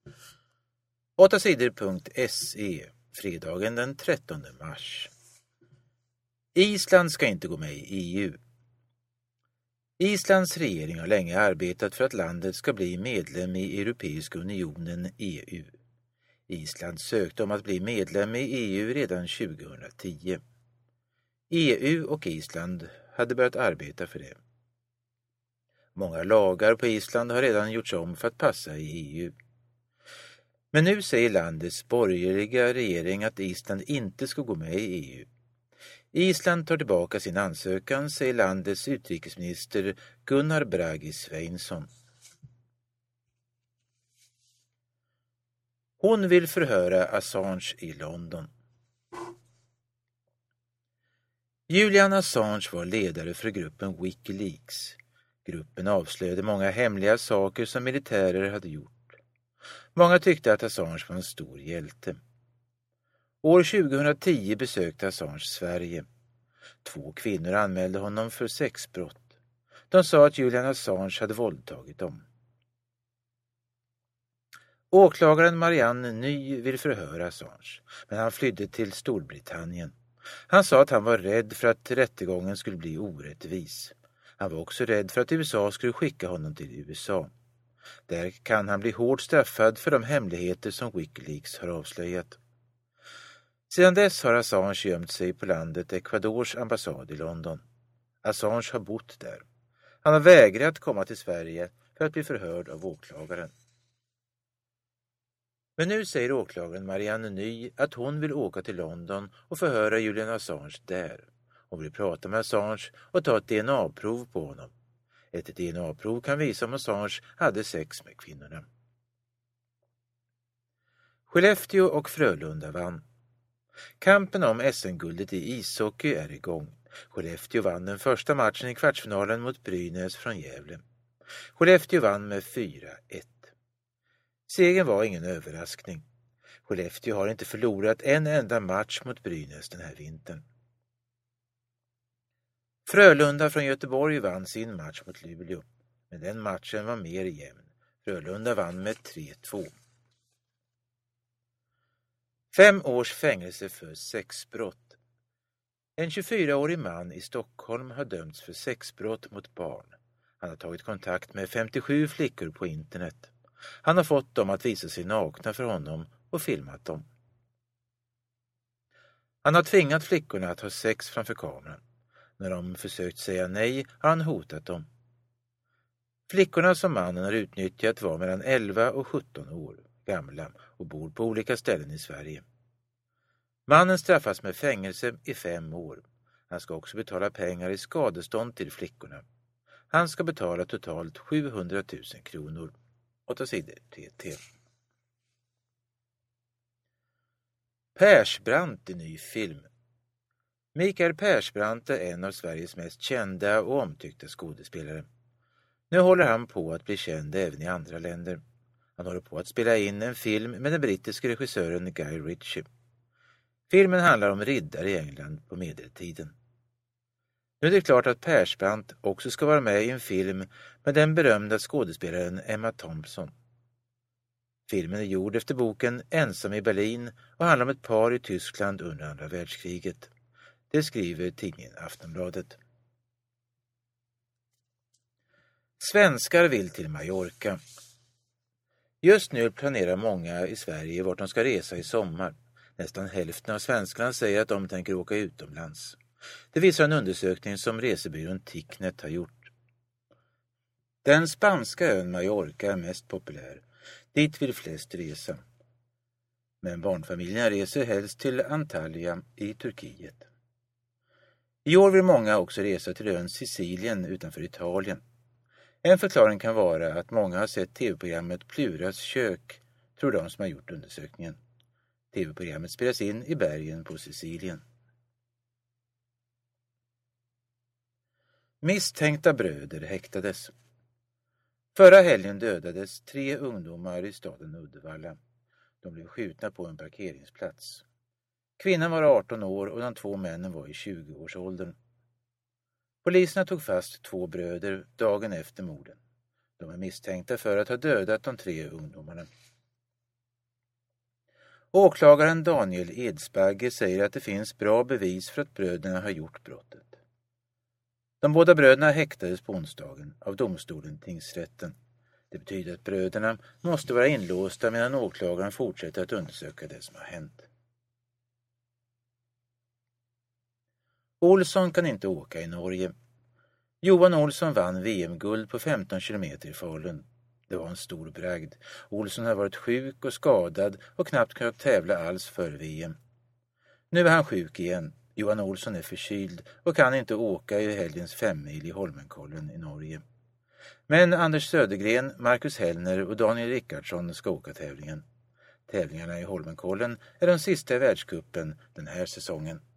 8sidor.se, fredagen den 13 mars. Island ska inte gå med i EU. Islands regering har länge arbetat för att landet ska bli medlem i Europeiska unionen, EU. Island sökte om att bli medlem i EU redan 2010. EU och Island hade börjat arbeta för det. Många lagar på Island har redan gjorts om för att passa i EU. Men nu säger landets borgerliga regering att Island inte ska gå med i EU. Island tar tillbaka sin ansökan, säger landets utrikesminister Gunnar Bragi Sveinsson. Hon vill förhöra Assange i London. Julian Assange var ledare för gruppen Wikileaks. Gruppen avslöjade många hemliga saker som militärer hade gjort. Många tyckte att Assange var en stor hjälte. År 2010 besökte Assange Sverige. 2 kvinnor anmälde honom för sexbrott. De sa att Julian Assange hade våldtagit dem. Åklagaren Marianne Ny vill förhöra Assange, men han flydde till Storbritannien. Han sa att han var rädd för att rättegången skulle bli orättvis. Han var också rädd för att USA skulle skicka honom till USA. Där kan han bli hårt straffad för de hemligheter som Wikileaks har avslöjat. Sedan dess har Assange gömt sig på landet Ecuadors ambassad i London. Assange har bott där. Han har vägrat komma till Sverige för att bli förhörd av åklagaren. Men nu säger åklagaren Marianne Ny att hon vill åka till London och förhöra Julian Assange där. Hon vill prata med Assange och ta ett DNA-prov på honom. Ett DNA-prov kan visa om Assange hade sex med kvinnorna. Skellefteå och Frölunda vann. Kampen om SM-guldet i ishockey är igång. Skellefteå vann den första matchen i kvartsfinalen mot Brynäs från Gävle. Skellefteå vann med 4-1. Segern var ingen överraskning. Skellefteå har inte förlorat en enda match mot Brynäs den här vintern. Frölunda från Göteborg vann sin match mot Luleå, men den matchen var mer jämn. Frölunda vann med 3-2. 5 års fängelse för sexbrott. En 24-årig man i Stockholm har dömts för sexbrott mot barn. Han har tagit kontakt med 57 flickor på internet. Han har fått dem att visa sig nakna för honom och filmat dem. Han har tvingat flickorna att ha sex framför kameran. När de försökt säga nej har han hotat dem. Flickorna som mannen har utnyttjat var mellan 11 och 17 år gamla och bor på olika ställen i Sverige. Mannen straffas med fängelse i 5 år. Han ska också betala pengar i skadestånd till flickorna. Han ska betala totalt 700 000 kronor. 8 sidor TT. Persbrandt i ny film. Mikael Persbrandt är en av Sveriges mest kända och omtyckta skådespelare. Nu håller han på att bli känd även i andra länder. Han håller på att spela in en film med den brittiska regissören Guy Ritchie. Filmen handlar om riddare i England på medeltiden. Nu är det klart att Persbrandt också ska vara med i en film med den berömda skådespelaren Emma Thompson. Filmen är gjord efter boken Ensam i Berlin och handlar om ett par i Tyskland under andra världskriget. Det skriver tidningen Aftonbladet. Svenskar vill till Mallorca. Just nu planerar många i Sverige vart de ska resa i sommar. Nästan hälften av svenskarna säger att de tänker åka utomlands. Det visar en undersökning som resebyrån Ticknet har gjort. Den spanska ön Mallorca är mest populär. Dit vill flest resa. Men barnfamiljerna reser helst till Antalya i Turkiet. I år vill många också resa till ön Sicilien utanför Italien. En förklaring kan vara att många har sett tv-programmet Pluras kök, tror de som har gjort undersökningen. Tv-programmet spelas in i bergen på Sicilien. Misstänkta bröder häktades. Förra helgen dödades 3 ungdomar i staden Uddevalla. De blev skjutna på en parkeringsplats. Kvinnan var 18 år och de 2 männen var i 20-årsåldern. Poliserna tog fast 2 bröder dagen efter morden. De är misstänkta för att ha dödat de 3 ungdomarna. Åklagaren Daniel Edsbagge säger att det finns bra bevis för att bröderna har gjort brottet. De båda bröderna häktades på onsdagen av domstolen tingsrätten. Det betyder att bröderna måste vara inlåsta medan åklagaren fortsätter att undersöka det som har hänt. Olsson kan inte åka i Norge. Johan Olsson vann VM-guld på 15 kilometer i Falun. Det var en stor bragd. Olsson har varit sjuk och skadad och knappt kunnat tävla alls för VM. Nu är han sjuk igen. Johan Olsson är förkyld och kan inte åka i helgens 5-mil i Holmenkollen i Norge. Men Anders Södergren, Marcus Hellner och Daniel Rickardsson ska åka tävlingen. Tävlingarna i Holmenkollen är de sista i världscupen den här säsongen.